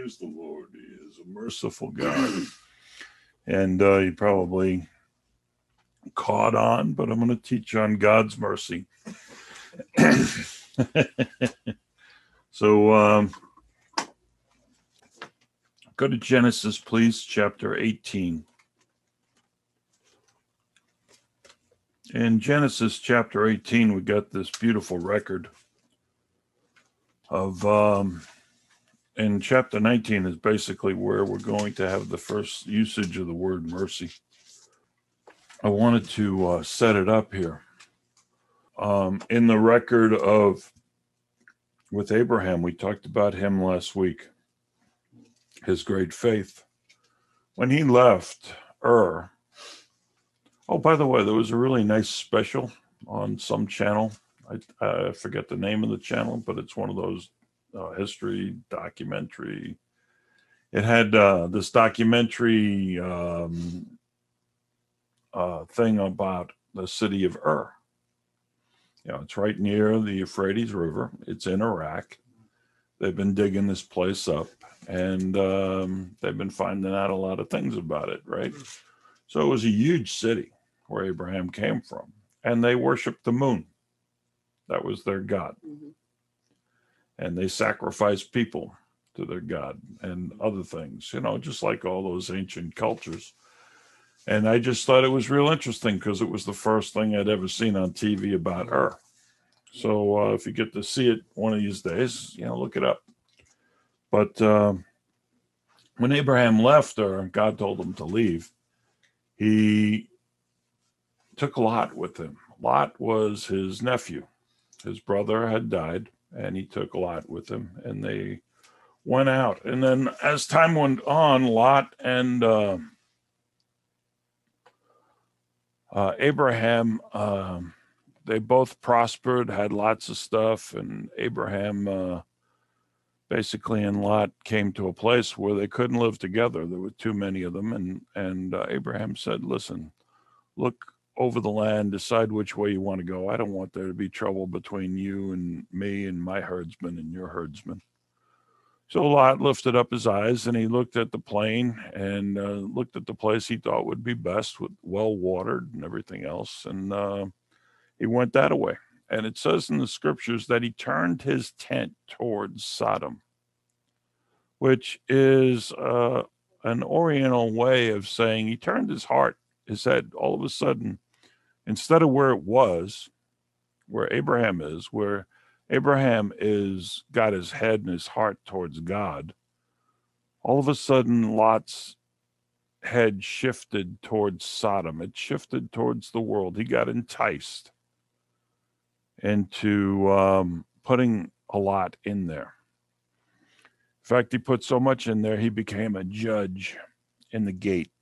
Praise the Lord. He is a merciful God. And you probably caught on, but I'm going to teach on God's mercy. So go to Genesis, please, chapter 18. In Genesis chapter 18, we got this beautiful record of, in chapter 19 is basically where we're going to have the first usage of the word mercy. I wanted to set it up here. In the record with Abraham, we talked about him last week, his great faith. When he left Ur, oh, by the way, there was a really nice special on some channel. I forget the name of the channel, but it's one of those history documentary. It had this documentary thing about the city of Ur. It's right near the Euphrates River. It's in Iraq. They've been digging this place up, and they've been finding out a lot of things about it, right? So it was a huge city where Abraham came from, and they worshiped the moon. That was their god. Mm-hmm. And they sacrificed people to their god and other things, just like all those ancient cultures. And I just thought it was real interesting because it was the first thing I'd ever seen on TV about Ur. So if you get to see it one of these days, look it up. But when Abraham left Ur, God told him to leave. He took Lot with him. Lot was his nephew. His brother had died, and he took Lot with him, and they went out. And then as time went on, Lot and Abraham, they both prospered, had lots of stuff, and Abraham basically and Lot came to a place where they couldn't live together. There were too many of them, and Abraham said, listen, look over the land, decide which way you want to go. I don't want there to be trouble between you and me and my herdsman and your herdsman. So Lot lifted up his eyes and he looked at the plain and looked at the place he thought would be best, with well watered and everything else. And he went that way. And it says in the scriptures that he turned his tent towards Sodom, which is an Oriental way of saying he turned his head, all of a sudden, instead of where it was, where Abraham is got his head and his heart towards God, all of a sudden Lot's head shifted towards Sodom. It shifted towards the world. He got enticed into putting a lot in there. In fact, he put so much in there, he became a judge in the gate.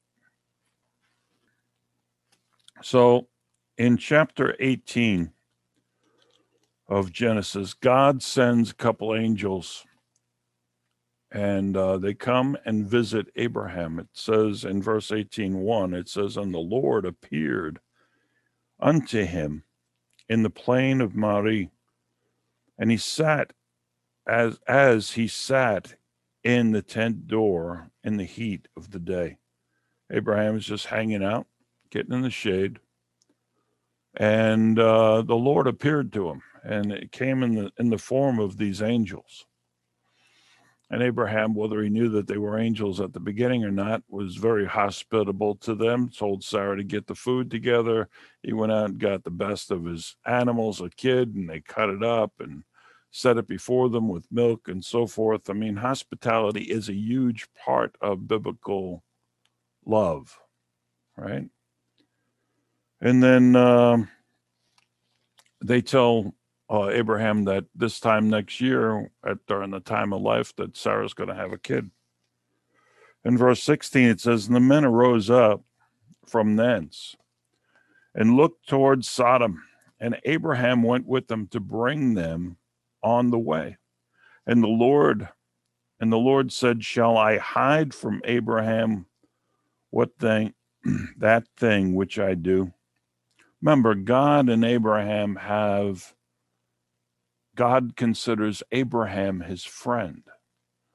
So in chapter 18 of Genesis, God sends a couple angels, and they come and visit Abraham. It says in verse 18:1, it says, and the Lord appeared unto him in the plain of Mamre, and he sat as he sat in the tent door in the heat of the day. Abraham is just hanging out, getting in the shade, and the Lord appeared to him, and it came in the form of these angels. And Abraham, whether he knew that they were angels at the beginning or not, was very hospitable to them, told Sarah to get the food together. He went out and got the best of his animals, a kid, and they cut it up and set it before them with milk and so forth. I mean, hospitality is a huge part of biblical love, right? And then they tell Abraham that this time next year, during the time of life, that Sarah's going to have a kid. In verse 16, it says, and the men arose up from thence and looked towards Sodom, and Abraham went with them to bring them on the way. And the Lord said, shall I hide from Abraham what thing, that thing which I do? Remember, God and Abraham God considers Abraham his friend.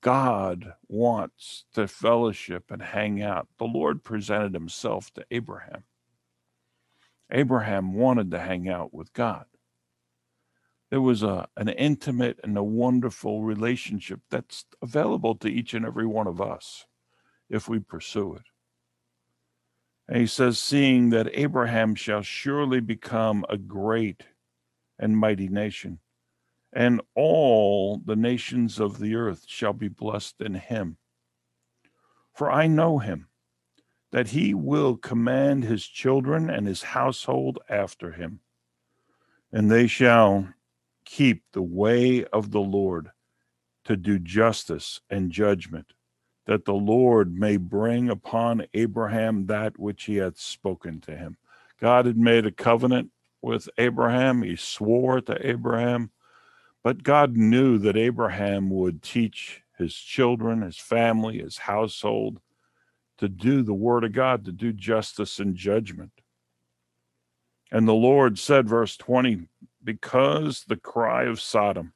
God wants to fellowship and hang out. The Lord presented himself to Abraham. Abraham wanted to hang out with God. There was an intimate and a wonderful relationship that's available to each and every one of us if we pursue it. And he says, seeing that Abraham shall surely become a great and mighty nation, and all the nations of the earth shall be blessed in him. For I know him, that he will command his children and his household after him, and they shall keep the way of the Lord to do justice and judgment, that the Lord may bring upon Abraham that which he hath spoken to him. God had made a covenant with Abraham. He swore to Abraham, but God knew that Abraham would teach his children, his family, his household to do the word of God, to do justice and judgment. And the Lord said, verse 20, because the cry of Sodom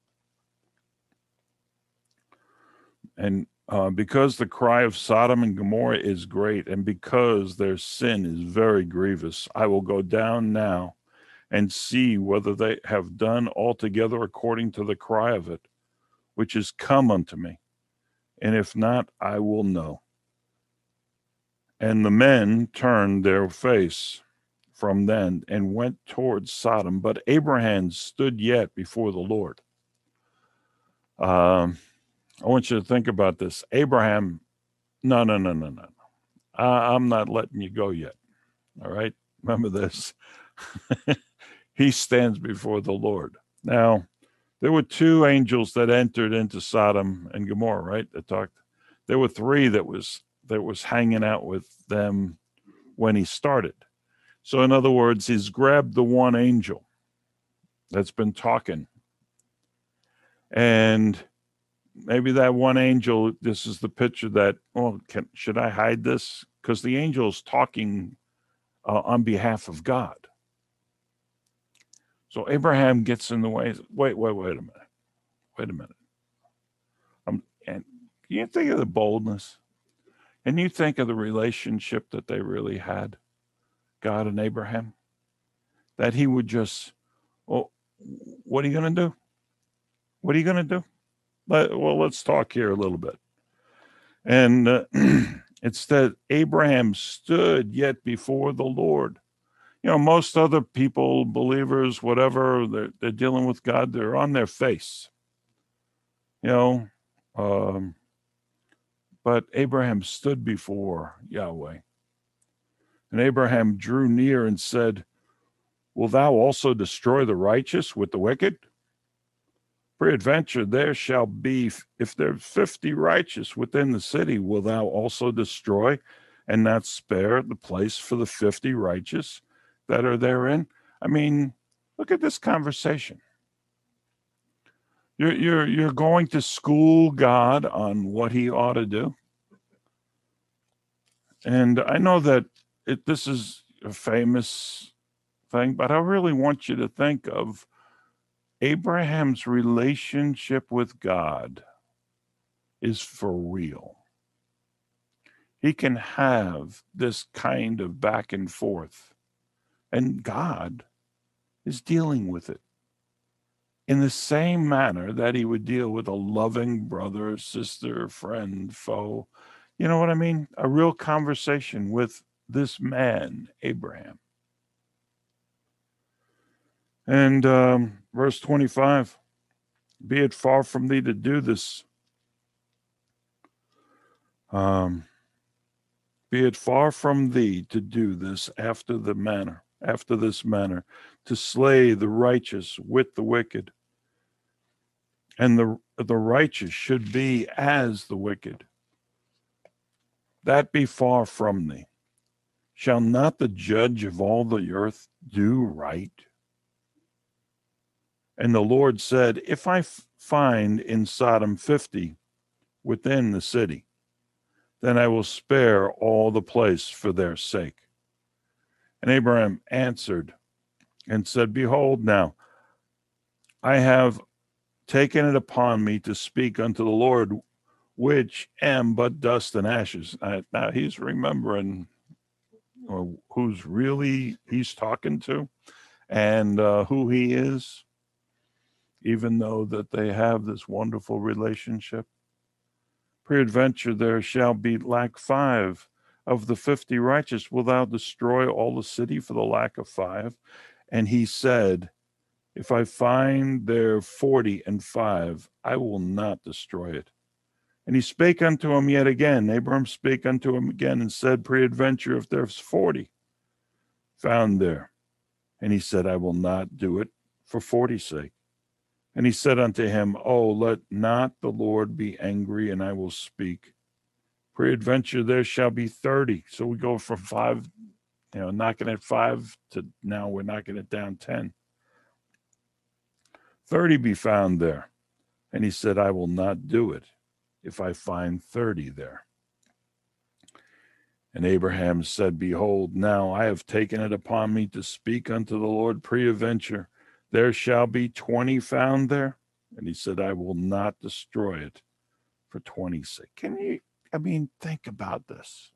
and because the cry of Sodom and Gomorrah is great, and because their sin is very grievous, I will go down now and see whether they have done altogether according to the cry of it, which is come unto me. And if not, I will know. And the men turned their face from them and went towards Sodom, but Abraham stood yet before the Lord. I want you to think about this. Abraham, no. I'm not letting you go yet. All right? Remember this. He stands before the Lord. Now, there were two angels that entered into Sodom and Gomorrah, right? That talked. There were three that was hanging out with them when he started. So in other words, he's grabbed the one angel that's been talking. And maybe that one angel, this is the picture that, should I hide this? Because the angel's talking on behalf of God. So Abraham gets in the way. Wait a minute. And can you think of the boldness? And you think of the relationship that they really had, God and Abraham, that he would just, what are you going to do? What are you going to do? Let's talk here a little bit. And it's that Abraham stood yet before the Lord. You know, most other people, believers, whatever, they're dealing with God, they're on their face. You know, but Abraham stood before Yahweh. And Abraham drew near and said, will thou also destroy the righteous with the wicked? Peradventure there shall be, if there 50 righteous within the city, will thou also destroy and not spare the place for the 50 righteous that are therein? I mean, look at this conversation. You're going to school God on what he ought to do. And I know that this is a famous thing, but I really want you to think of Abraham's relationship with God is for real. He can have this kind of back and forth, and God is dealing with it in the same manner that he would deal with a loving brother, sister, friend, foe. You know what I mean? A real conversation with this man, Abraham. And verse 25, be it far from thee to do this. Be it far from thee to do this after this manner, to slay the righteous with the wicked. And the righteous should be as the wicked. That be far from thee. Shall not the judge of all the earth do right? And the Lord said, if I find in Sodom 50 within the city, then I will spare all the place for their sake. And Abraham answered and said, behold, now I have taken it upon me to speak unto the Lord which am but dust and ashes. Now he's remembering who's really he's talking to and who he is, even though that they have this wonderful relationship. Peradventure there shall be lack 5 of the 50 righteous. Wilt thou destroy all the city for the lack of 5? And he said, if I find there 40 and 5, I will not destroy it. And he spake unto him yet again. Abraham spake unto him again and said, peradventure, if there's 40 found there. And he said, I will not do it for 40's sake. And he said unto him, oh, let not the Lord be angry, and I will speak. Peradventure, there shall be 30. So we go from 5, knocking at 5 to now we're knocking it down 10. 30 be found there. And he said, I will not do it if I find 30 there. And Abraham said, behold, now I have taken it upon me to speak unto the Lord. Peradventure, there shall be 20 found there. And he said, I will not destroy it for 20's sake. Think about this.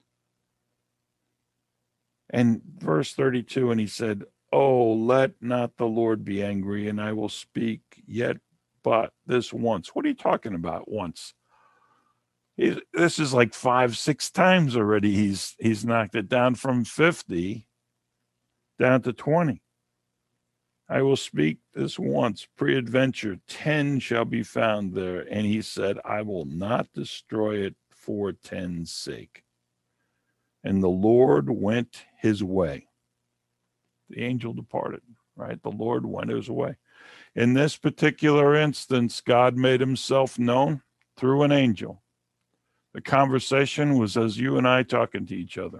And verse 32, and he said, oh, let not the Lord be angry, and I will speak yet but this once. What are you talking about once? This is like 5-6 times already. He's knocked it down from 50 down to 20. I will speak this once. Peradventure, 10 shall be found there. And he said, I will not destroy it for 10's sake. And the Lord went his way. The angel departed, right? The Lord went his way. In this particular instance, God made himself known through an angel. The conversation was as you and I talking to each other.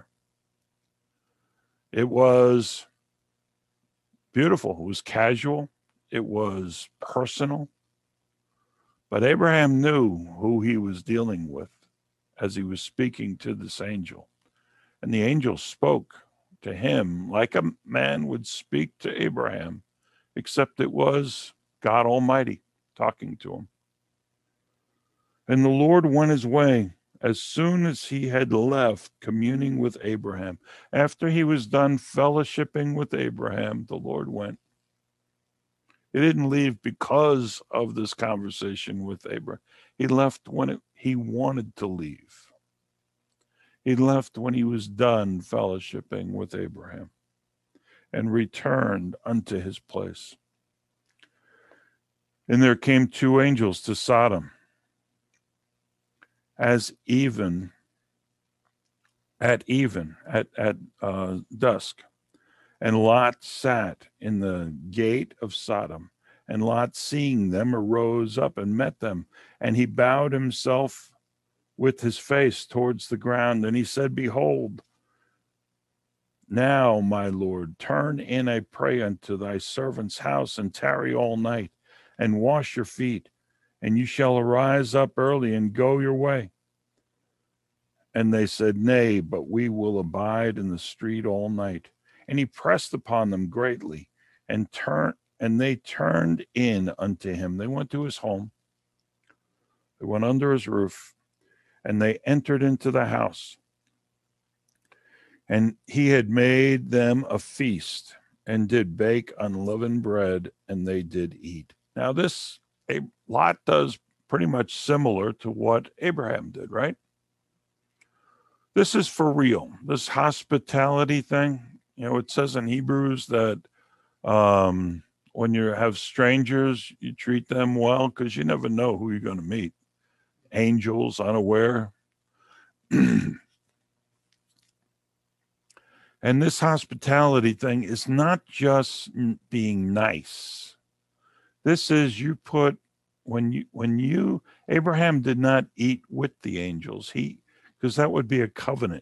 It was beautiful. It was casual. It was personal. But Abraham knew who he was dealing with as he was speaking to this angel. And the angel spoke to him like a man would speak to Abraham, except it was God Almighty talking to him. And the Lord went his way as soon as he had left communing with Abraham. After he was done fellowshipping with Abraham, the Lord went. He didn't leave because of this conversation with Abraham. He left when he wanted to leave. He left when he was done fellowshipping with Abraham and returned unto his place. And there came 2 angels to Sodom at dusk. And Lot sat in the gate of Sodom. And Lot, seeing them, arose up and met them. And he bowed himself with his face towards the ground. And he said, behold, now, my Lord, turn in, I pray, unto thy servant's house, and tarry all night, and wash your feet, and you shall arise up early and go your way. And they said, nay, but we will abide in the street all night. And he pressed upon them greatly, and they turned in unto him. They went to his home. They went under his roof, and they entered into the house. And he had made them a feast, and did bake unleavened bread, and they did eat. Now Lot does pretty much similar to what Abraham did, right? This is for real. This hospitality thing, it says in Hebrews that when you have strangers, you treat them well because you never know who you're going to meet. Angels unaware. And this hospitality thing is not just being nice. This is Abraham did not eat with the angels, because that would be a covenant.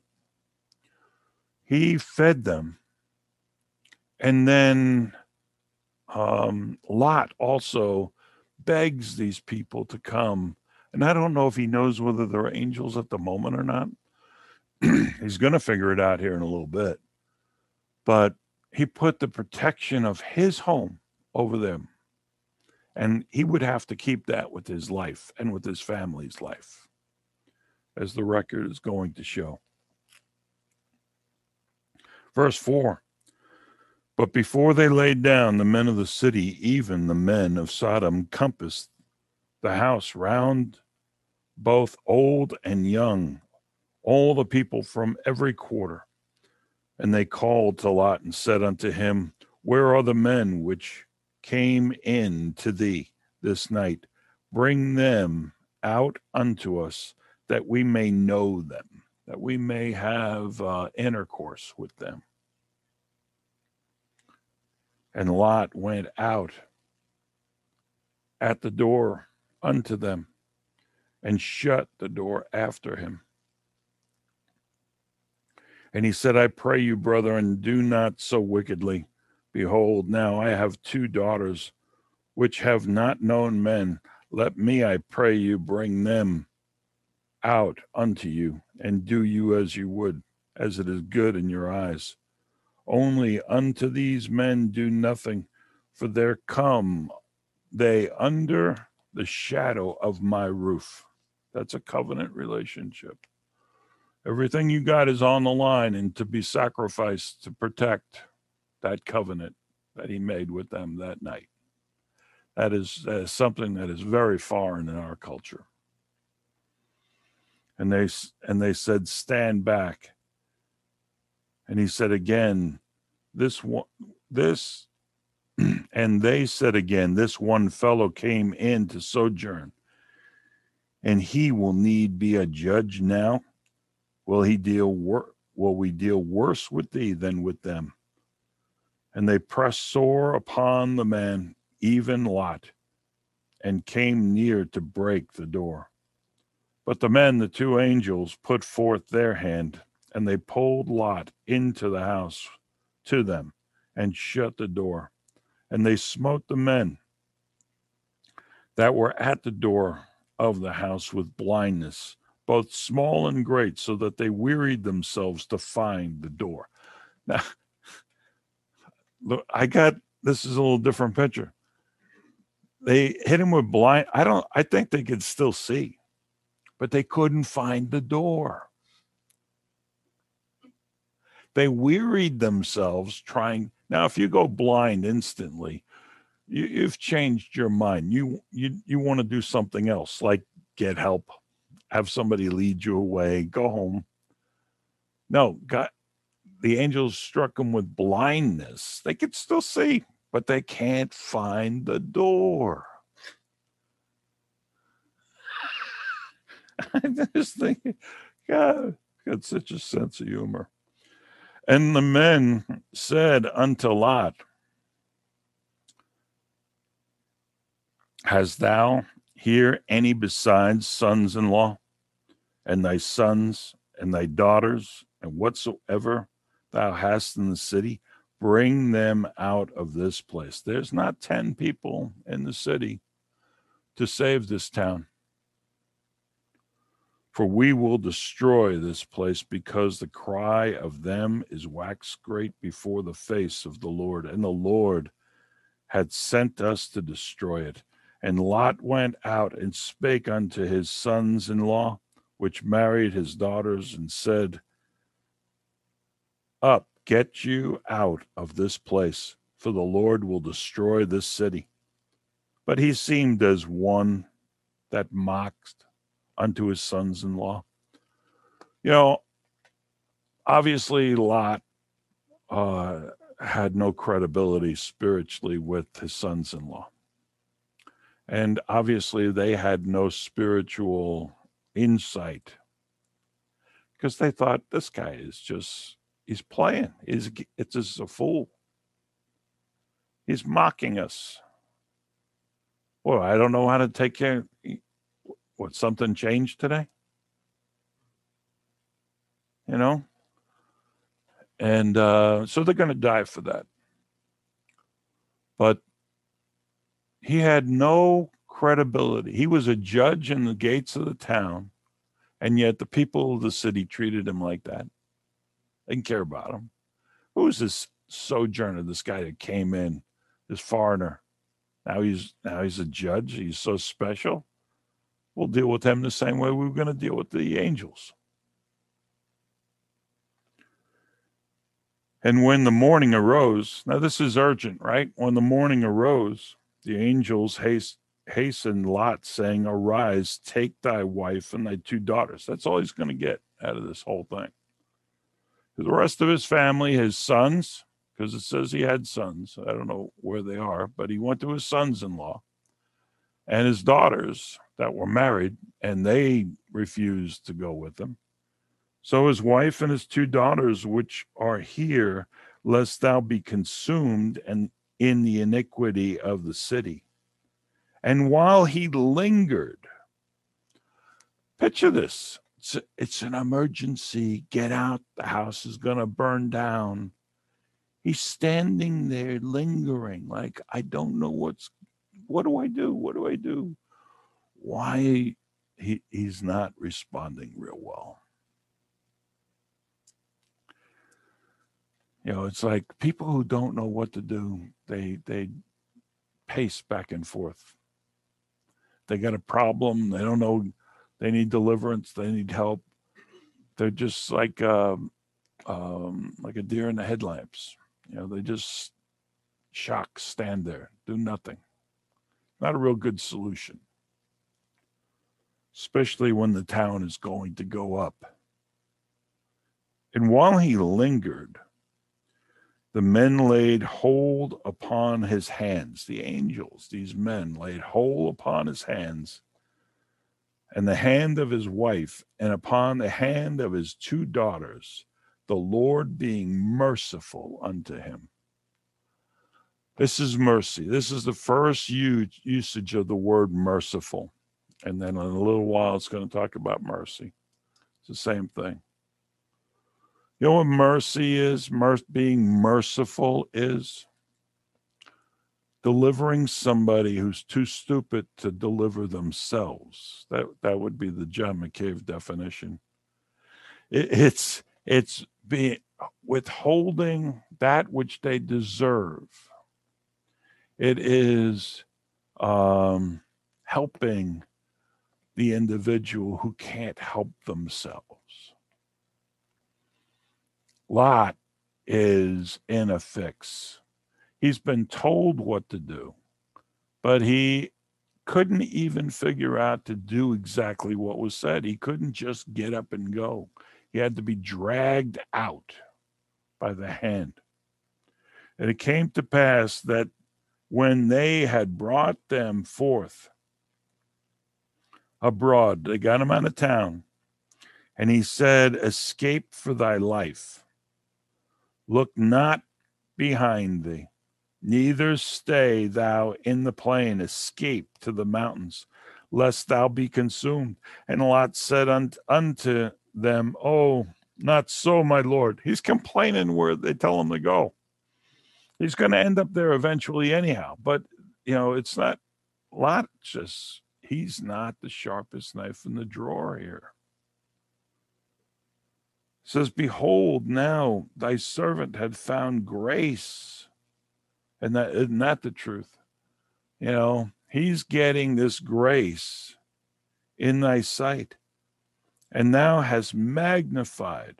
He fed them. And then Lot also begs these people to come. And I don't know if he knows whether they're angels at the moment or not. He's going to figure it out here in a little bit. But he put the protection of his home over them. And he would have to keep that with his life and with his family's life, as the record is going to show. Verse 4. But before they laid down, the men of the city, even the men of Sodom, compassed the house round, both old and young, all the people from every quarter. And they called to Lot and said unto him, Where are the men which came in to thee this night? Bring them out unto us, that we may know them, that we may have intercourse with them. And Lot went out at the door unto them, and shut the door after him. And he said, I pray you, brethren, do not so wickedly. Behold, now I have 2 daughters, which have not known men. Let me, I pray you, bring them out unto you, and do you as you would, as it is good in your eyes. Only unto these men do nothing, for there come they under the shadow of my roof. That's a covenant relationship. Everything you got is on the line and to be sacrificed to protect that covenant that he made with them that night. That is something that is very foreign in our culture. And they said, stand back. And he said again, and they said again, this one fellow came in to sojourn, and he will need be a judge now. Will we deal worse with thee than with them? And they pressed sore upon the man, even Lot, and came near to break the door. But the men, the 2 angels, put forth their hand, and they pulled Lot into the house to them, and shut the door. And they smote the men that were at the door of the house with blindness, both small and great, so that they wearied themselves to find the door. Now, look, this is a little different picture. They hit him with blind. I think they could still see, but they couldn't find the door. They wearied themselves trying. Now, if you go blind instantly, you've changed your mind. You want to do something else, like get help, have somebody lead you away, go home. No, God, the angels struck them with blindness. They could still see, but they can't find the door. I just think, God, got such a sense of humor. And the men said unto Lot, Hast thou here any besides sons-in-law, and thy sons and thy daughters, and whatsoever thou hast in the city? Bring them out of this place. There's not 10 people in the city to save this town. For we will destroy this place, because the cry of them is waxed great before the face of the Lord, and the Lord had sent us to destroy it. And Lot went out and spake unto his sons-in-law, which married his daughters, and said, Up, get you out of this place, for the Lord will destroy this city. But he seemed as one that mocked unto his sons-in-law. Obviously Lot had no credibility spiritually with his sons-in-law. And obviously they had no spiritual insight, because they thought, this guy is he's playing. It's just a fool. He's mocking us. Well, I don't know how to take care. What, something changed today? And so they're going to die for that. But he had no credibility. He was a judge in the gates of the town, and yet the people of the city treated him like that. They didn't care about him. Who was this sojourner, this guy that came in, this foreigner? Now he's a judge. He's so special. We'll deal with him the same way we were going to deal with the angels. And when the morning arose, now this is urgent, right? When the morning arose, the angels hastened Lot, saying, "Arise, take thy wife and thy 2 daughters." That's all he's going to get out of this whole thing. The rest of his family, his sons, because it says he had sons. I don't know where they are, but he went to his sons-in-law and his daughters that were married, and they refused to go with him. So his wife and his 2 daughters, which are here, lest thou be consumed and in the iniquity of the city. And while he lingered, picture this. It's an emergency. Get out. The house is going to burn down. He's standing there lingering like, I don't know what do I do? What do I do? Why he's not responding real well. You know, it's like people who don't know what to do, they pace back and forth. They got a problem. They don't know. They need deliverance. They need help. They're just like a deer in the headlamps. You know, they just stand there, do nothing. Not a real good solution, especially when the town is going to go up. And while he lingered, the men laid hold upon his hands. The angels, these men, laid hold upon his hands and the hand of his wife, and upon the hand of his 2 daughters, the Lord being merciful unto him. This is mercy. This is the first usage of the word merciful. And then in a little while, it's going to talk about mercy. It's the same thing. You know what mercy is? Being merciful is delivering somebody who's too stupid to deliver themselves. That would be the John McCabe definition. It's being withholding that which they deserve. It is helping the individual who can't help themselves. Lot is in a fix. He's been told what to do, but he couldn't even figure out to do exactly what was said. He couldn't just get up and go. He had to be dragged out by the hand. And it came to pass that when they had brought them forth abroad, they got him out of town, and he said, "Escape for thy life. Look not behind thee, neither stay thou in the plain. Escape to the mountains, lest thou be consumed." And Lot said unto them, "Oh, not so, my Lord." He's complaining where they tell him to go. He's going to end up there eventually anyhow. But, you know, it's not Lot, just, he's not the sharpest knife in the drawer here. It says, "Behold, now thy servant had found grace." And that isn't that the truth? You know, he's getting this grace in thy sight, and thou hast magnified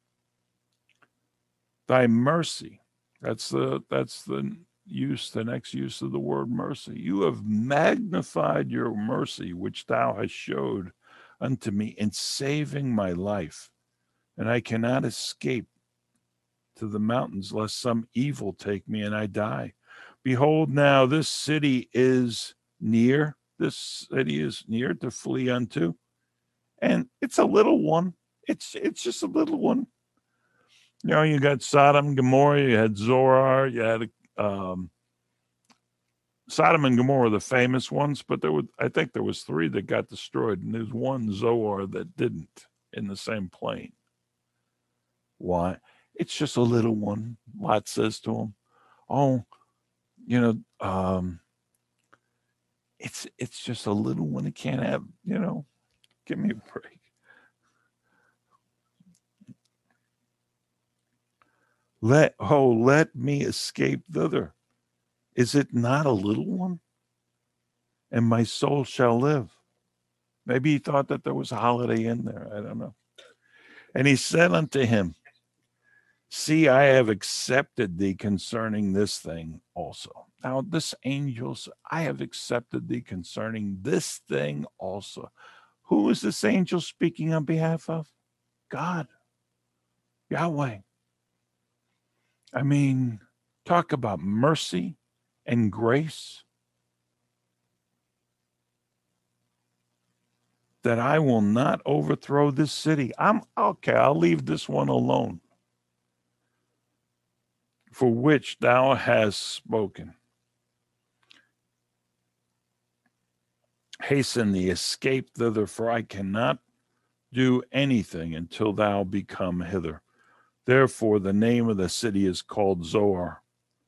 thy mercy. That's the next use of the word mercy. You have magnified your mercy, which thou hast showed unto me in saving my life, and I cannot escape to the mountains, lest some evil take me and I die. Behold, now this city is near. This city is near to flee unto, and it's a little one. It's just a little one. You know, you got Sodom and Gomorrah, you had Zoar, you had Sodom and Gomorrah, the famous ones, but I think there was 3 that got destroyed, and there's one, Zoar, that didn't, in the same plain. Why? It's just a little one. Lot says to him, "Oh, you know, it's just a little one. It can't have, you know, give me a break." Let me escape thither. Is it not a little one? and my soul shall live. Maybe he thought that there was a holiday in there. I don't know. And he said unto him, see, I have accepted thee concerning this thing also. Now, this angel, I have accepted thee concerning this thing also. Who is this angel speaking on behalf of? God, Yahweh. I mean, talk about mercy and grace. That I will not overthrow this city. I'm okay, I'll leave this one alone. For which thou hast spoken. Hasten the escape thither, for I cannot do anything until thou be come hither. Therefore the name of the city is called Zoar.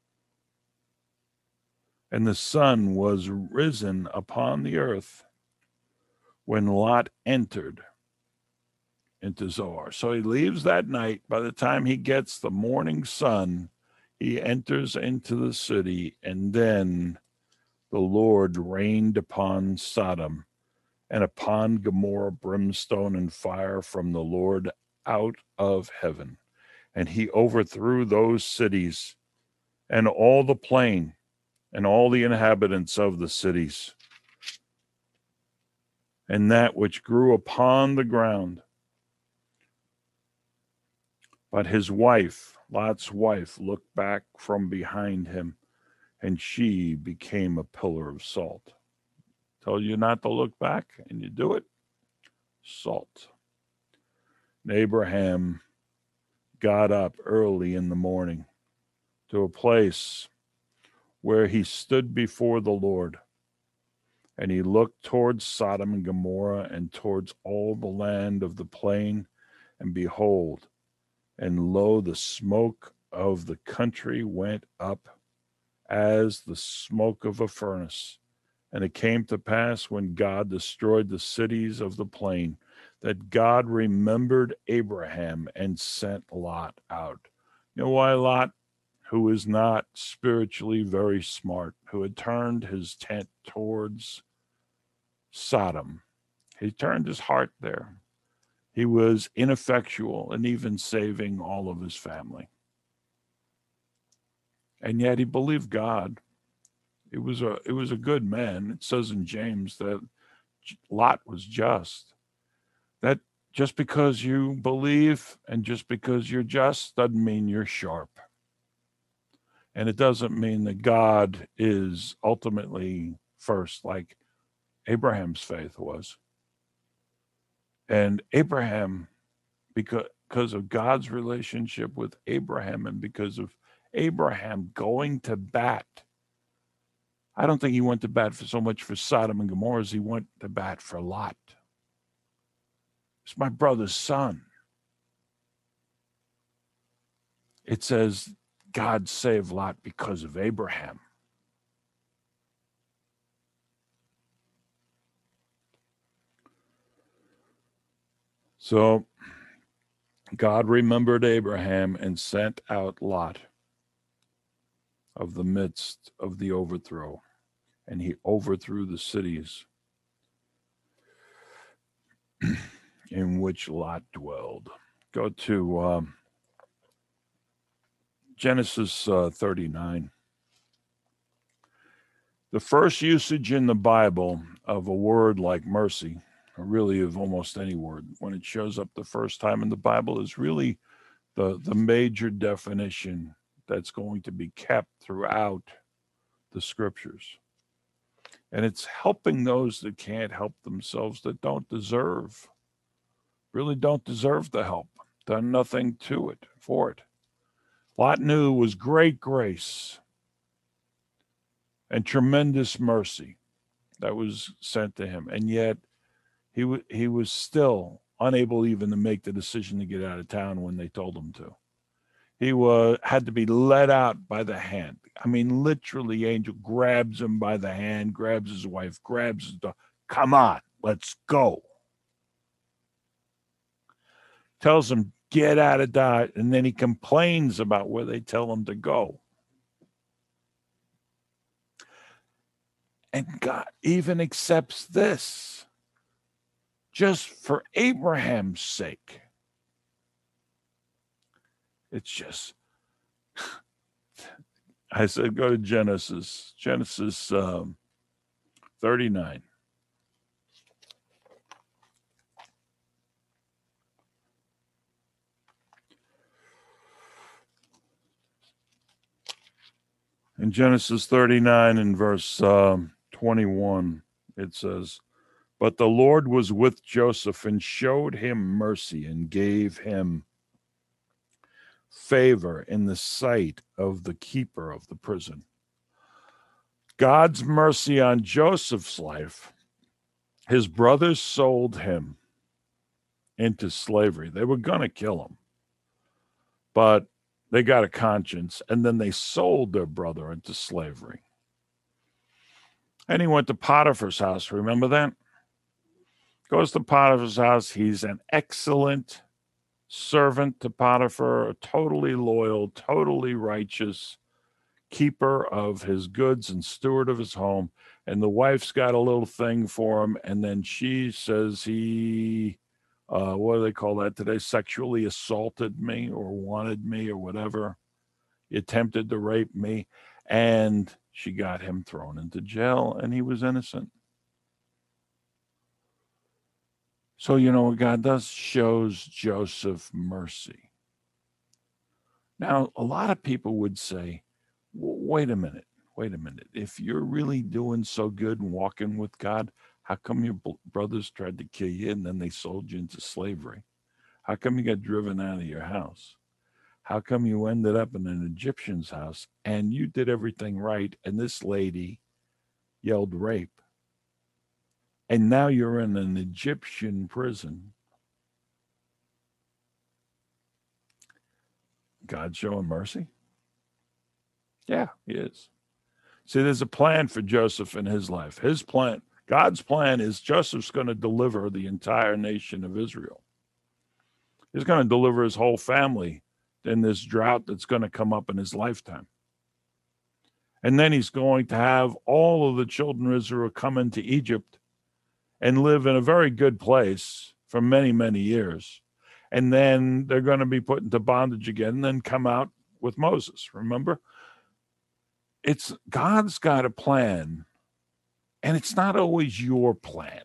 And the sun was risen upon the earth when Lot entered into Zoar. So he leaves that night. By the time he gets the morning sun, he enters into the city, and then the Lord rained upon Sodom and upon Gomorrah brimstone and fire from the Lord out of heaven. And he overthrew those cities and all the plain and all the inhabitants of the cities, and that which grew upon the ground. But his wife, Lot's wife, looked back from behind him, and she became a pillar of salt. Told you not to look back, and you do it. Salt. And Abraham got up early in the morning to a place where he stood before the Lord, and he looked towards Sodom and Gomorrah and towards all the land of the plain, and behold, and lo, the smoke of the country went up as the smoke of a furnace. And it came to pass when God destroyed the cities of the plain, that God remembered Abraham and sent Lot out. You know why Lot, who is not spiritually very smart, who had turned his tent towards Sodom, he turned his heart there. He was ineffectual in even saving all of his family. And yet he believed God. It was a good man. It says in James that Lot was just. That just because you believe and just because you're just doesn't mean you're sharp. And it doesn't mean that God is ultimately first, like Abraham's faith was. And Abraham, because of God's relationship with Abraham and because of Abraham going to bat, I don't think he went to bat for so much for Sodom and Gomorrah as he went to bat for Lot. It's my brother's son. It says God saved Lot because of Abraham. So God remembered Abraham and sent out Lot of the midst of the overthrow, and he overthrew the cities in which Lot dwelled. Go to Genesis 39. The first usage in the Bible of a word like mercy, or really of almost any word, when it shows up the first time in the Bible, is really the major definition that's going to be kept throughout the scriptures. And it's helping those that can't help themselves, that don't deserve, really don't deserve the help, done nothing to it, for it. Lot knew was great grace and tremendous mercy that was sent to him. And yet he was still unable even to make the decision to get out of town when they told him to. He had to be led out by the hand. I mean, literally, angel grabs him by the hand, grabs his wife, grabs his dog. Come on, let's go. Tells him, get out of Dodge. And then he complains about where they tell him to go. And God even accepts this just for Abraham's sake. It's just, I said, go to Genesis 39. In Genesis 39 and verse 21, it says, "But the Lord was with Joseph and showed him mercy and gave him favor in the sight of the keeper of the prison." God's mercy on Joseph's life. His brothers sold him into slavery. They were going to kill him, but they got a conscience, and then they sold their brother into slavery. And he went to Potiphar's house. Remember that? Goes to Potiphar's house. He's an excellent servant to Potiphar, totally loyal, totally righteous, keeper of his goods and steward of his home. And the wife's got a little thing for him. And then she says he, what do they call that today? Sexually assaulted me or wanted me or whatever. He attempted to rape me. And she got him thrown into jail, and he was innocent. So, you know what God does? Shows Joseph mercy. Now, a lot of people would say, wait a minute. If you're really doing so good and walking with God, how come your brothers tried to kill you and then they sold you into slavery? How come you got driven out of your house? How come you ended up in an Egyptian's house and you did everything right and this lady yelled rape? And now you're in an Egyptian prison. God showing mercy? Yeah, he is. See, there's a plan for Joseph in his life. His plan, God's plan is Joseph's going to deliver the entire nation of Israel. He's going to deliver his whole family in this drought that's going to come up in his lifetime. And then he's going to have all of the children of Israel come into Egypt and live in a very good place for many, many years. And then they're going to be put into bondage again and then come out with Moses. Remember? It's God's got a plan, and it's not always your plan.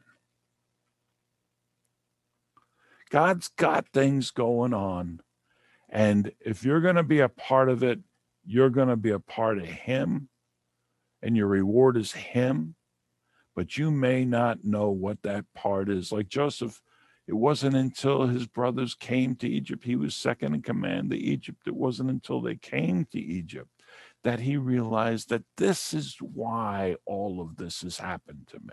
God's got things going on, and if you're going to be a part of it, you're going to be a part of him, and your reward is him, but you may not know what that part is. Like Joseph, it wasn't until his brothers came to Egypt, he was second in command to Egypt. It wasn't until they came to Egypt that he realized that this is why all of this has happened to me.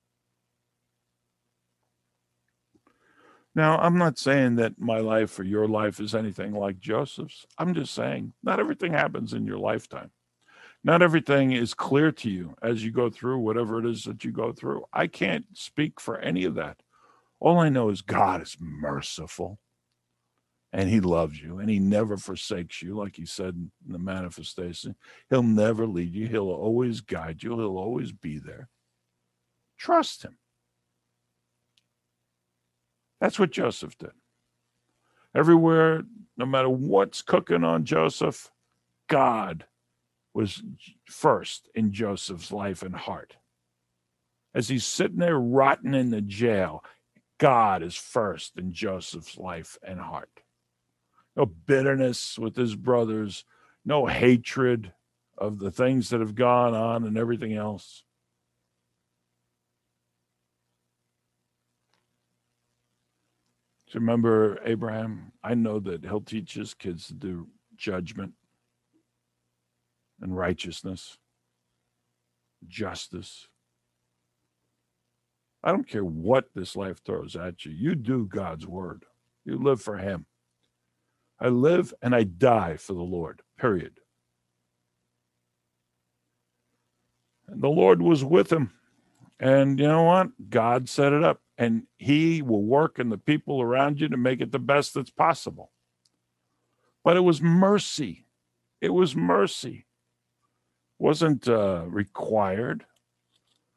Now, I'm not saying that my life or your life is anything like Joseph's. I'm just saying not everything happens in your lifetime. Not everything is clear to you as you go through whatever it is that you go through. I can't speak for any of that. All I know is God is merciful. And he loves you, and he never forsakes you, like he said in the manifestation. He'll never lead you. He'll always guide you. He'll always be there. Trust him. That's what Joseph did. Everywhere, no matter what's cooking on Joseph, God was first in Joseph's life and heart. As he's sitting there rotting in the jail, God is first in Joseph's life and heart. No bitterness with his brothers, no hatred of the things that have gone on and everything else. So remember Abraham? I know that he'll teach his kids to do judgment and righteousness, justice. I don't care what this life throws at you. You do God's word. You live for him. I live and I die for the Lord, period. And the Lord was with him. And you know what? God set it up. And he will work in the people around you to make it the best that's possible. But it was mercy. It was mercy. It wasn't required.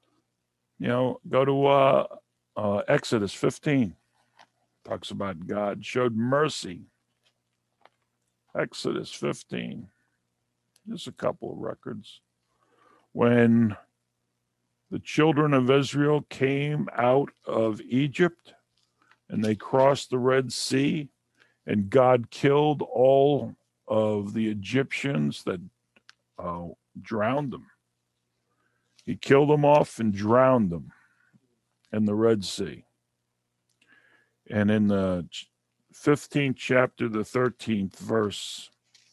Go to Exodus 15. Talks about God showed mercy. Exodus 15. Just a couple of records. When the children of Israel came out of Egypt and they crossed the Red Sea, and God killed all of the Egyptians that drowned them. He killed them off and drowned them in the Red Sea. And in the 15th chapter, the 13th verse,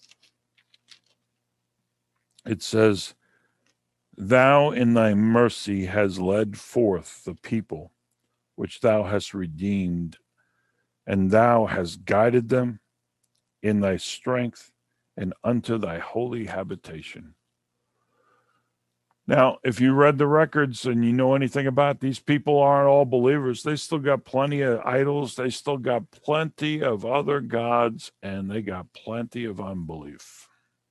it says, "Thou in thy mercy hast led forth the people which thou hast redeemed, and thou hast guided them in thy strength and unto thy holy habitation." Now, if you read the records and you know anything about these people, aren't all believers. They still got plenty of idols. They still got plenty of other gods, and they got plenty of unbelief.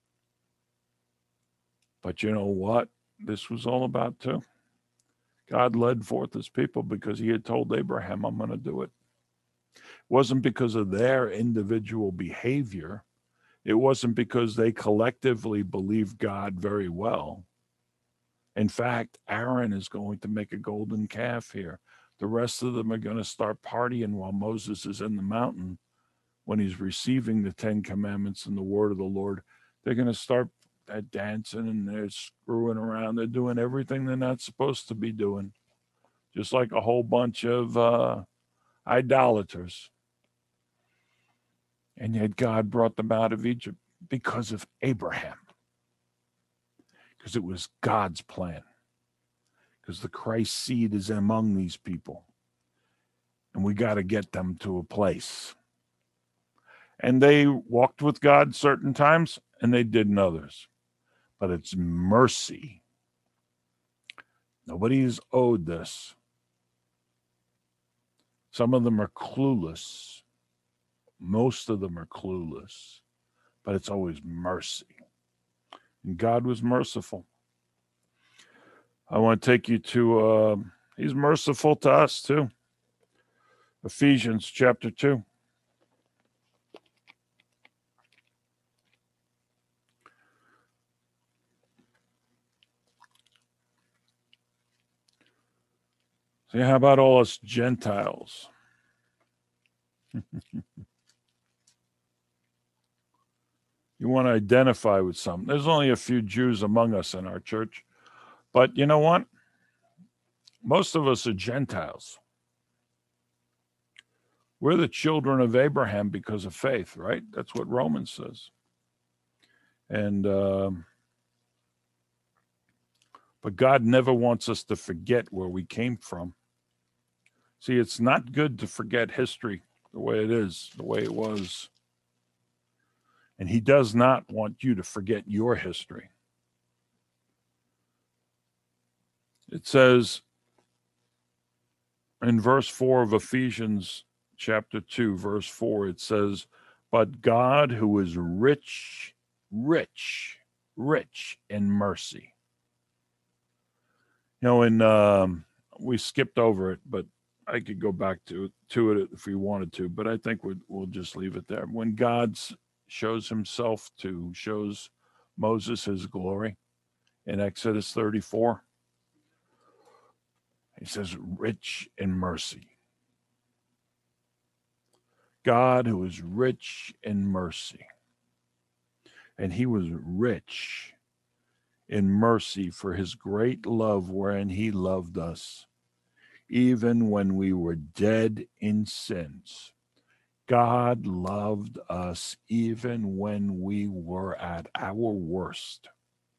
But you know what this was all about too? God led forth his people because he had told Abraham, I'm going to do it. It wasn't because of their individual behavior. It wasn't because they collectively believed God very well. In fact, Aaron is going to make a golden calf here. The rest of them are going to start partying while Moses is in the mountain when he's receiving the 10 Commandments and the word of the Lord. They're going to start dancing and they're screwing around. They're doing everything they're not supposed to be doing, just like a whole bunch of idolaters. And yet God brought them out of Egypt because of Abraham, because it was God's plan. Because the Christ seed is among these people. And we got to get them to a place. And they walked with God certain times, and they didn't others. But it's mercy. Nobody is owed this. Some of them are clueless. Most of them are clueless. But it's always mercy. And God was merciful. I want to take you to, he's merciful to us too. Ephesians chapter 2. See, how about all us Gentiles? You want to identify with something. There's only a few Jews among us in our church. But you know what? Most of us are Gentiles. We're the children of Abraham because of faith, right? That's what Romans says. And but God never wants us to forget where we came from. See, it's not good to forget history the way it is, the way it was. And he does not want you to forget your history. It says in verse 4 of Ephesians chapter 2, verse 4, it says, "But God, who is rich in mercy." And we skipped over it, but I could go back to it if we wanted to, but I think we'll just leave it there. When God shows Moses his glory in Exodus 34, he says, rich in mercy. God who is rich in mercy. And he was rich in mercy for his great love wherein he loved us, even when we were dead in sins. God loved us even when we were at our worst.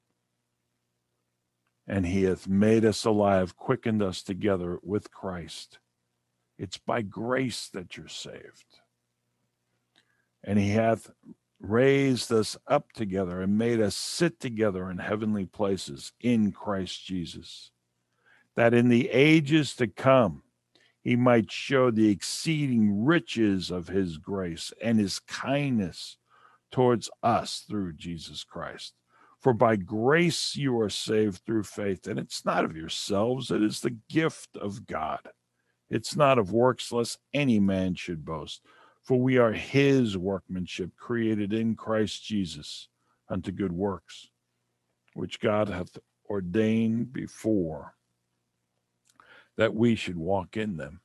And he hath made us alive, quickened us together with Christ. It's by grace that you're saved. And he hath raised us up together and made us sit together in heavenly places in Christ Jesus, that in the ages to come he might show the exceeding riches of his grace and his kindness towards us through Jesus Christ. For by grace you are saved through faith, and it's not of yourselves, it is the gift of God. It's not of works, lest any man should boast. For we are his workmanship, created in Christ Jesus unto good works, which God hath ordained before that we should walk in them.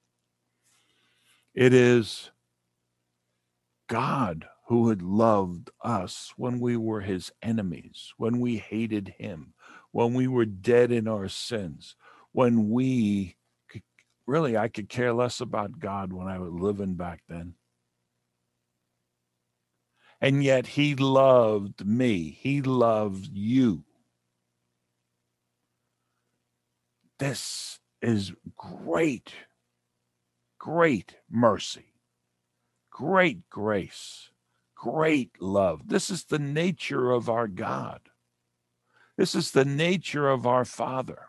It is God who had loved us when we were his enemies, when we hated him, when we were dead in our sins, when we really, I could care less about God when I was living back then. And yet he loved me. He loved you. This is great, great mercy, great grace, great love. This is the nature of our God. This is the nature of our Father.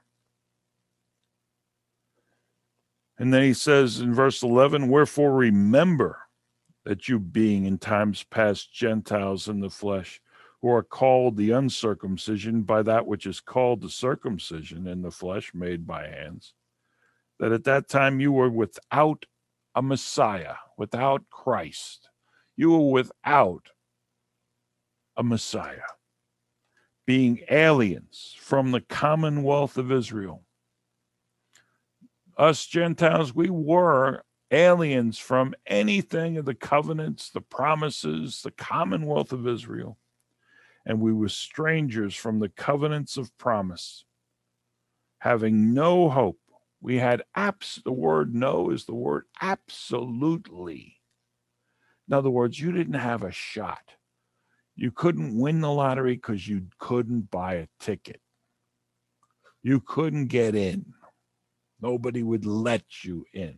And then he says in verse 11, wherefore remember that you being in times past Gentiles in the flesh, who are called the uncircumcision by that which is called the circumcision in the flesh made by hands, that at that time you were without a Messiah, without Christ. You were without a Messiah, being aliens from the commonwealth of Israel. Us Gentiles, we were aliens from anything of the covenants, the promises, the commonwealth of Israel. And we were strangers from the covenants of promise, having no hope. We had the word no is the word absolutely. In other words, you didn't have a shot. You couldn't win the lottery because you couldn't buy a ticket. You couldn't get in. Nobody would let you in.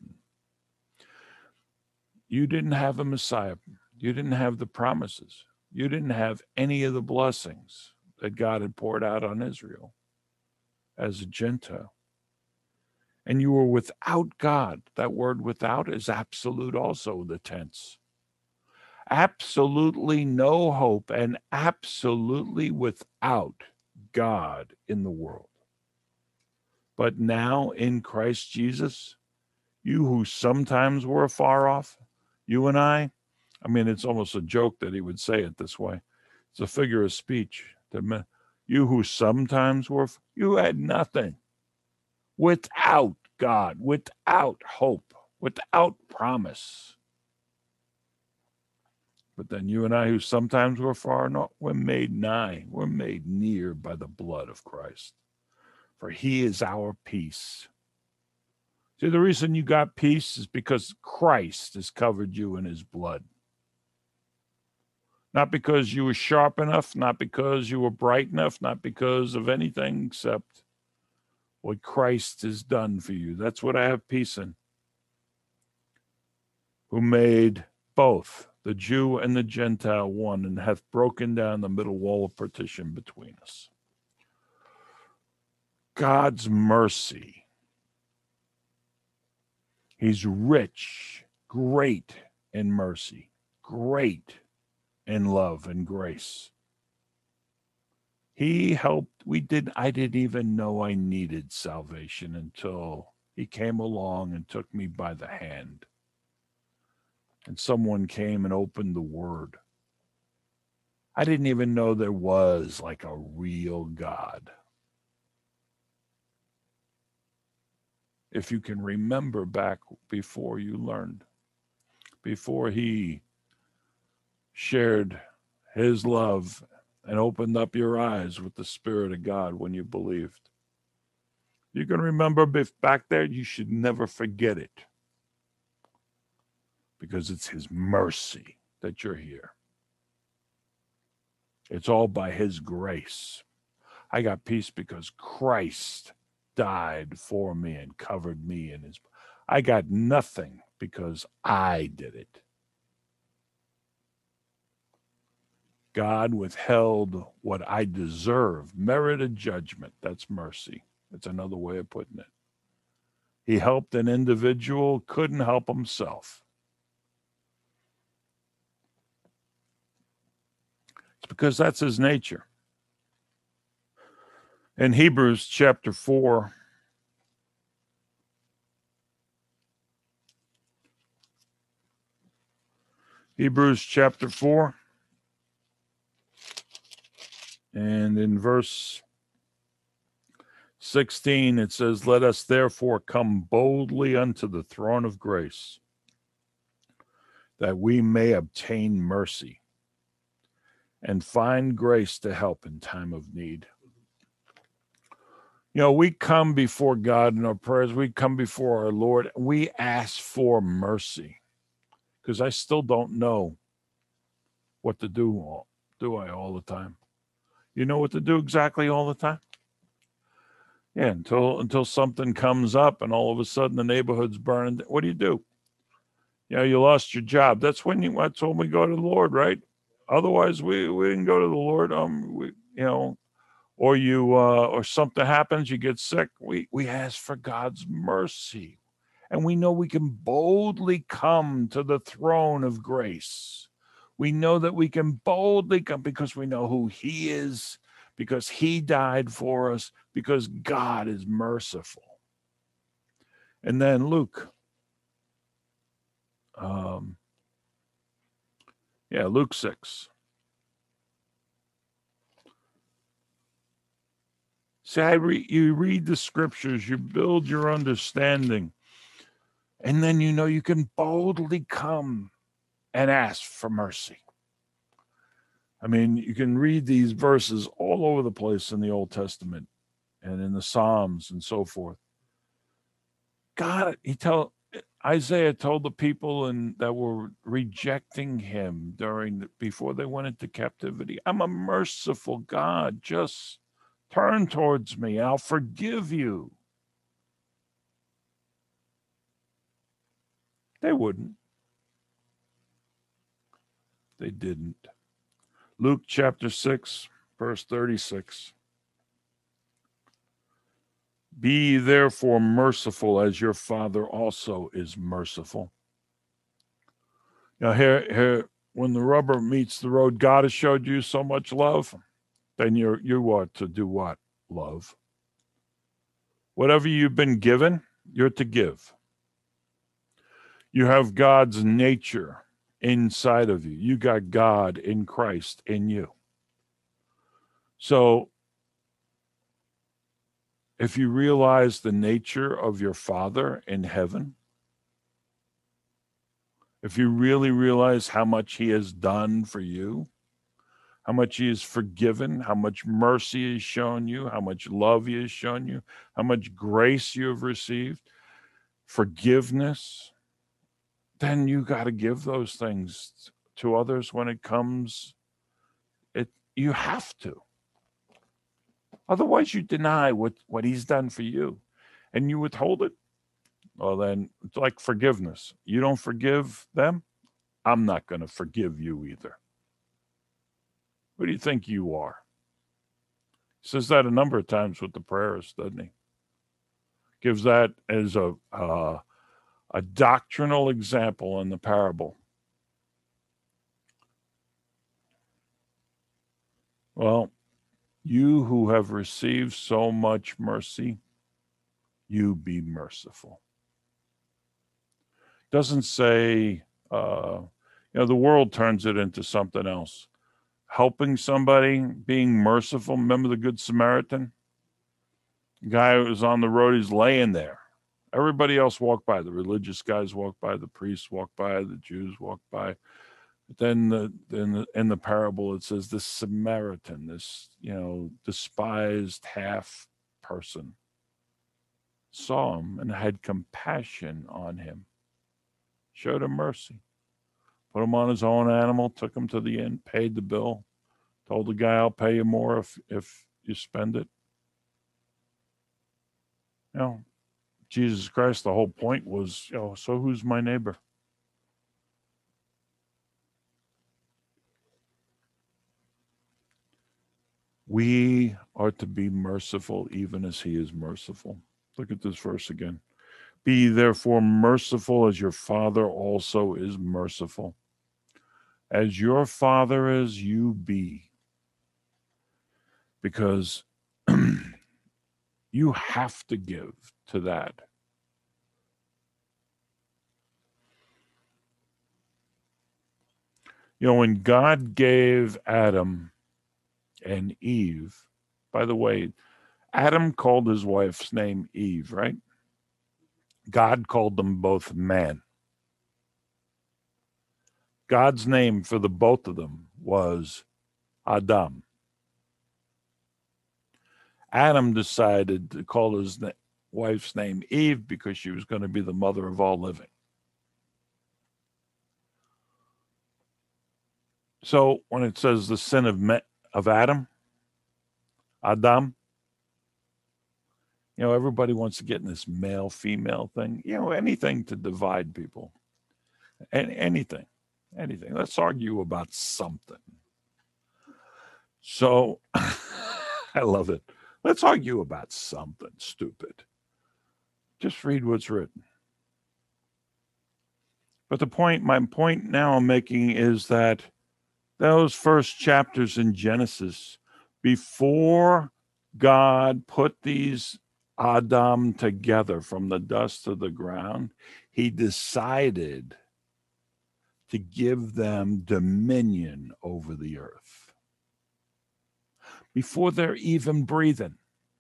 You didn't have a Messiah. You didn't have the promises. You didn't have any of the blessings that God had poured out on Israel as a Gentile. And you were without God. That word without is absolute also, the tense. Absolutely no hope and absolutely without God in the world. But now in Christ Jesus, you who sometimes were far off, you and I mean, it's almost a joke that he would say it this way. It's a figure of speech. You who sometimes were, you had nothing. Without God, without hope, without promise. But then you and I who sometimes were far, no, we're made nigh, we're made near by the blood of Christ. For he is our peace. See, the reason you got peace is because Christ has covered you in his blood. Not because you were sharp enough, not because you were bright enough, not because of anything except what Christ has done for you. That's what I have peace in. Who made both the Jew and the Gentile one, and hath broken down the middle wall of partition between us. God's mercy. He's rich, great in mercy, great in love and grace. He helped. I didn't even know I needed salvation until he came along and took me by the hand. And someone came and opened the word. I didn't even know there was like a real God. If you can remember back before you learned, before he shared his love and opened up your eyes with the Spirit of God when you believed. You can remember back there, you should never forget it. Because it's his mercy that you're here. It's all by his grace. I got peace because Christ died for me and covered me in his. I got nothing because I did it. God withheld what I deserve, merited judgment. That's mercy. That's another way of putting it. He helped an individual, couldn't help himself. It's because that's his nature. In Hebrews chapter 4, Hebrews chapter 4, and in verse 16, it says, "Let us therefore come boldly unto the throne of grace, that we may obtain mercy and find grace to help in time of need." You know, we come before God in our prayers. We come before our Lord. We ask for mercy because I still don't know what to do. Do I all the time? You know what to do exactly all the time? Yeah, until something comes up and all of a sudden the neighborhood's burning. What do? You know, you lost your job. That's when we go to the Lord, right? Otherwise, we didn't go to the Lord. Or something happens, you get sick. We ask for God's mercy, and we know we can boldly come to the throne of grace. We know that we can boldly come because we know who He is, because He died for us, because God is merciful. And then Luke, Luke 6. See, you read the scriptures, you build your understanding, and then you know you can boldly come and ask for mercy. I mean, you can read these verses all over the place in the Old Testament and in the Psalms and so forth. God, Isaiah told the people that were rejecting him before they went into captivity, "I'm a merciful God. Just turn towards me. I'll forgive you." They wouldn't. They didn't. Luke chapter 6, verse 36. "Be therefore merciful as your Father also is merciful." Now here, when the rubber meets the road, God has showed you so much love, then you ought to do what? Love. Whatever you've been given, you're to give. You have God's nature inside of you. You got God in Christ in you. So if you realize the nature of your Father in heaven, if you really realize how much He has done for you, how much He has forgiven, how much mercy He has shown you, how much love He has shown you, how much grace you have received, forgiveness, then you got to give those things to others when it comes. You have to. Otherwise, you deny what He's done for you and you withhold it. Well, then it's like forgiveness. You don't forgive them, I'm not going to forgive you either. Who do you think you are? He says that a number of times with the prayers, doesn't he? Gives that as a doctrinal example in the parable. Well, you who have received so much mercy, you be merciful. Doesn't say, the world turns it into something else. Helping somebody, being merciful. Remember the Good Samaritan? The guy who was on the road, he's laying there. Everybody else walked by. The religious guys walked by, the priests walked by, the Jews walked by. But then in the parable, it says this Samaritan, this, despised half person, saw him and had compassion on him, showed him mercy, put him on his own animal, took him to the inn, paid the bill, told the guy, "I'll pay you more if you spend it." Jesus Christ, the whole point was, so who's my neighbor? We are to be merciful even as He is merciful. Look at this verse again. "Be therefore merciful as your Father also is merciful. As your Father is, you be." Because You have to give to that. You know, when God gave Adam and Eve, by the way, Adam called his wife's name Eve, right? God called them both man. God's name for the both of them was Adam. Adam decided to call his wife's name Eve because she was going to be the mother of all living. So when it says the sin of Adam, you know, everybody wants to get in this male-female thing. You know, anything to divide people. Anything. Let's argue about something. So I love it. Let's argue about something stupid. Just read what's written. But my point now I'm making is that those first chapters in Genesis, before God put these Adam together from the dust of the ground, he decided to give them dominion over the earth before they're even breathing.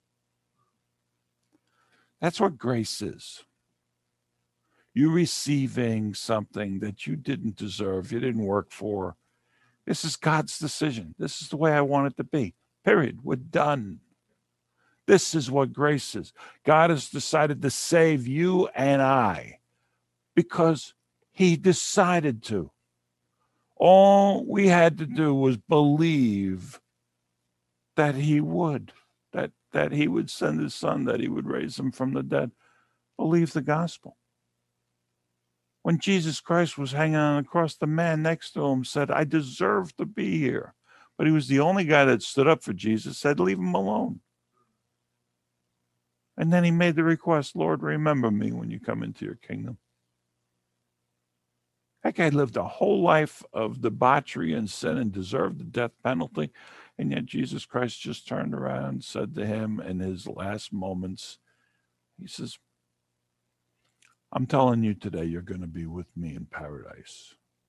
That's what grace is. You receiving something that you didn't deserve, you didn't work for. This is God's decision. This is the way I want it to be. Period. We're done. This is what grace is. God has decided to save you and I because he decided to. All we had to do was believe that he would, that he would send his son, that he would raise him from the dead. Believe the gospel. When Jesus Christ was hanging on the cross, the man next to him said, I deserve to be here. But he was the only guy that stood up for Jesus, said, leave him alone. And then he made the request, Lord, remember me when you come into your kingdom. That guy lived a whole life of debauchery and sin and deserved the death penalty. And yet Jesus Christ just turned around and said to him in his last moments, he says, I'm telling you today, you're going to be with me in paradise.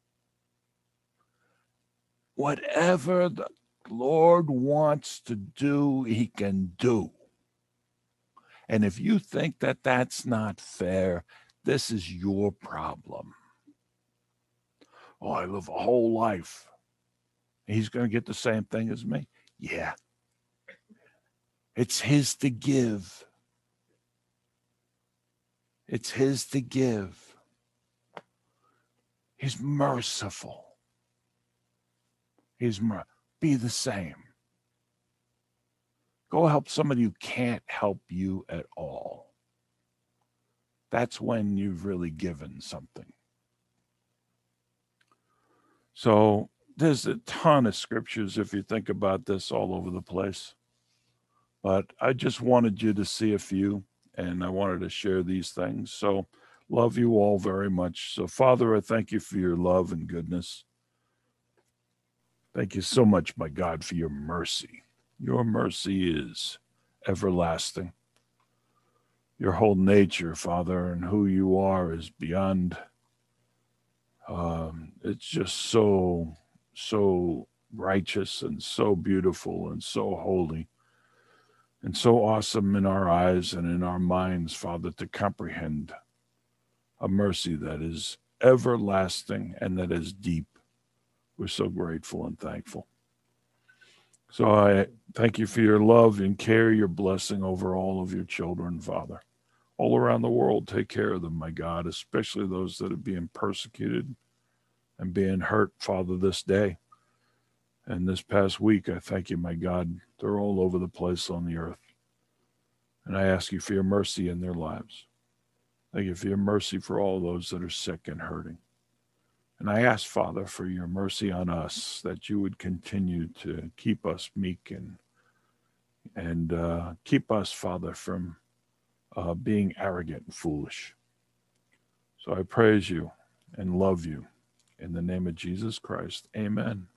Whatever the Lord wants to do, he can do. And if you think that that's not fair, this is your problem. Oh, I live a whole life. He's going to get the same thing as me. Yeah. It's his to give. It's his to give. He's merciful. Be the same. Go help somebody who can't help you at all. That's when you've really given something. So there's a ton of scriptures, if you think about this, all over the place. But I just wanted you to see a few, and I wanted to share these things. So love you all very much. So Father, I thank you for your love and goodness. Thank you so much, my God, for your mercy. Your mercy is everlasting. Your whole nature, Father, and who you are is beyond. It's just so righteous and so beautiful and so holy and so awesome in our eyes and in our minds, Father, to comprehend a mercy that is everlasting and that is deep. We're so grateful and thankful. So I thank you for your love and care, your blessing over all of your children, Father. All around the world, take care of them, my God, especially those that are being persecuted and being hurt, Father, this day. And this past week, I thank you, my God, they're all over the place on the earth. And I ask you for your mercy in their lives. Thank you for your mercy for all those that are sick and hurting. And I ask, Father, for your mercy on us, that you would continue to keep us meek and keep us, Father, from being arrogant and foolish. So I praise you and love you. In the name of Jesus Christ, amen.